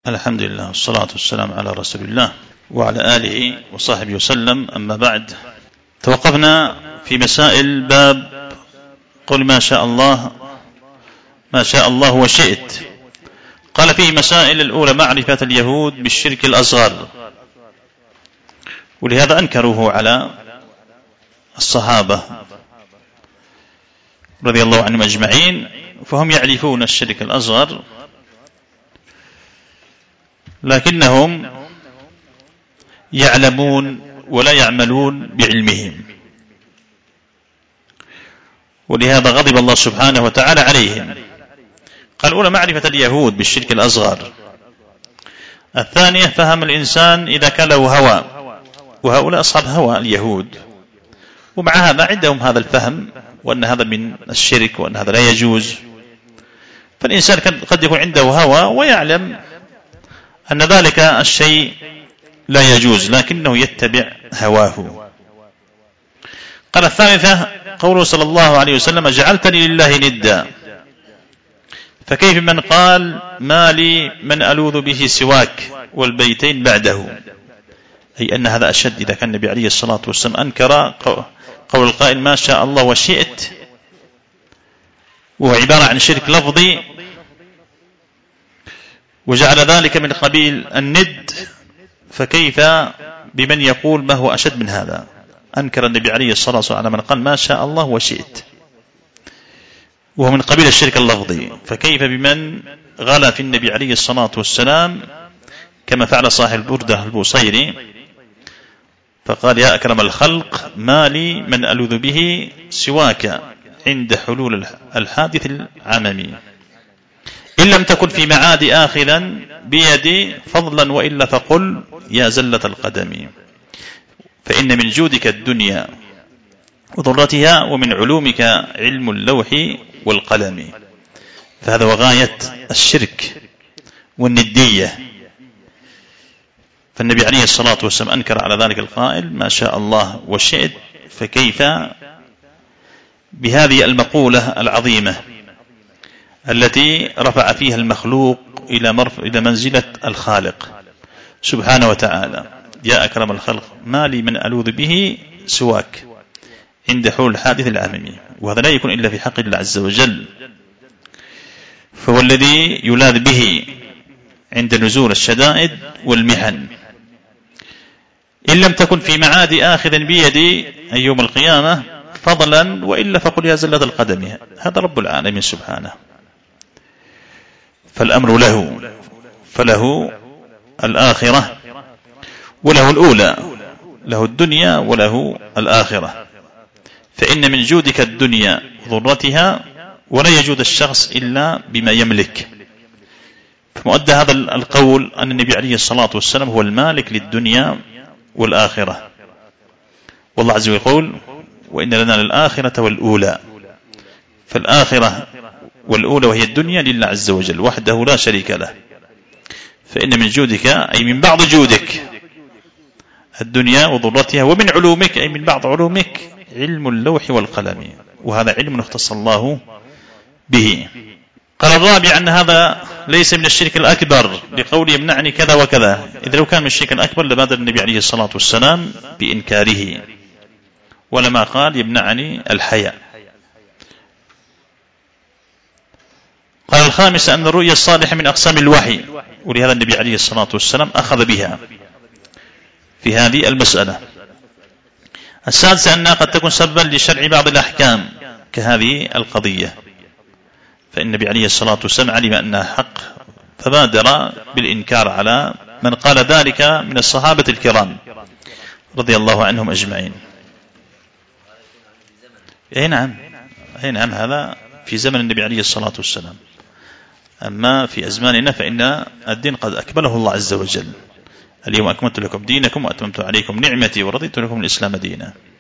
الحمد لله والصلاة والسلام على رسول الله وعلى آله وصحبه وسلم. أما بعد، توقفنا في مسائل باب قل ما شاء الله وشئت. قال فيه مسائل: الأولى معرفة اليهود بالشرك الأصغر، ولهذا أنكروه على الصحابة رضي الله عنهم أجمعين، فهم يعرفون الشرك الأصغر لكنهم يعلمون ولا يعملون بعلمهم، ولهذا غضب الله سبحانه وتعالى عليهم. قال: الأولى معرفة اليهود بالشرك الأصغر. الثانية فهم الإنسان إذا كان له هوى، وهؤلاء أصحاب هوى اليهود، ومع هذا عندهم هذا الفهم وأن هذا من الشرك وأن هذا لا يجوز. فالإنسان قد يكون عنده هوى ويعلم أن ذلك الشيء لا يجوز لكنه يتبع هواه. قال: الثالثة قوله صلى الله عليه وسلم: جعلتني لله ندا. فكيف من قال: ما لي من ألوذ به سواك والبيتين بعده، أي أن هذا أشد. إذا كان النبي عليه الصلاة والسلام أنكر قول القائل ما شاء الله وشئت، وهو عبارة عن شرك لفظي، وجعل ذلك من قبيل الند، فكيف بمن يقول ما هو أشد من هذا؟ أنكر النبي عليه الصلاة والسلام على من قال ما شاء الله وشئت، وهو من قبيل الشرك اللفظي، فكيف بمن غلا في النبي عليه الصلاة والسلام كما فعل صاحب البردة البوصيري، فقال: يا أكرم الخلق ما لي من ألوذ به سواك عند حلول الحادث العممي، إن لم تكن في معاد آخذا بيدي فضلا وإلا فقل يا زلة القدم، فإن من جودك الدنيا وضرتها ومن علومك علم اللوح والقلم. فهذا وغاية الشرك والندية. فالنبي عليه الصلاة والسلام أنكر على ذلك القائل ما شاء الله وشئت، فكيف بهذه المقولة العظيمة التي رفع فيها المخلوق إلى منزلة الخالق سبحانه وتعالى: يا أكرم الخلق ما لي من ألوذ به سواك عند حلول الحادث العممي. وهذا لا يكون إلا في حق الله عز وجل، فهو الذي يلاذ به عند نزول الشدائد والمحن. إن لم تكن في معاد آخذ بيدي أي يوم القيامة فضلا وإلا فقل يا زلة القدم. هذا رب العالمين سبحانه، فالأمر له، فله الآخرة وله الأولى، له الدنيا وله الآخرة. فإن من جودك الدنيا ضرتها، ولا يجود الشخص إلا بما يملك. فمؤدى هذا القول أن النبي عليه الصلاة والسلام هو المالك للدنيا والآخرة، والله عز وجل يقول: وإن لنا للآخرة والأولى. فالآخرة والأولى وهي الدنيا لله عز وجل وحده لا شريك له. فإن من جودك أي من بعض جودك الدنيا وضرتها، ومن علومك أي من بعض علومك علم اللوح والقلم، وهذا علم اختص الله به. قال: الرابع أن هذا ليس من الشرك الأكبر، لقول يمنعني كذا وكذا. إذا لو كان من الشرك الأكبر لبادر النبي عليه الصلاة والسلام بإنكاره، ولما قال يمنعني الحياء. قال: الخامس أن الرؤيا الصالحة من أقسام الوحي، ولهذا النبي عليه الصلاة والسلام أخذ بها في هذه المسألة. السادس أنها قد تكون سببا لشرع بعض الأحكام كهذه القضية، فإن النبي عليه الصلاة والسلام علم أنها حق فبادر بالإنكار على من قال ذلك من الصحابة الكرام رضي الله عنهم أجمعين. أي نعم، هذا في زمن النبي عليه الصلاة والسلام. أما في أزماننا فإن الدين قد أكمله الله عز وجل: اليوم أكملت لكم دينكم وأتممت عليكم نعمتي ورضيت لكم الإسلام دينا.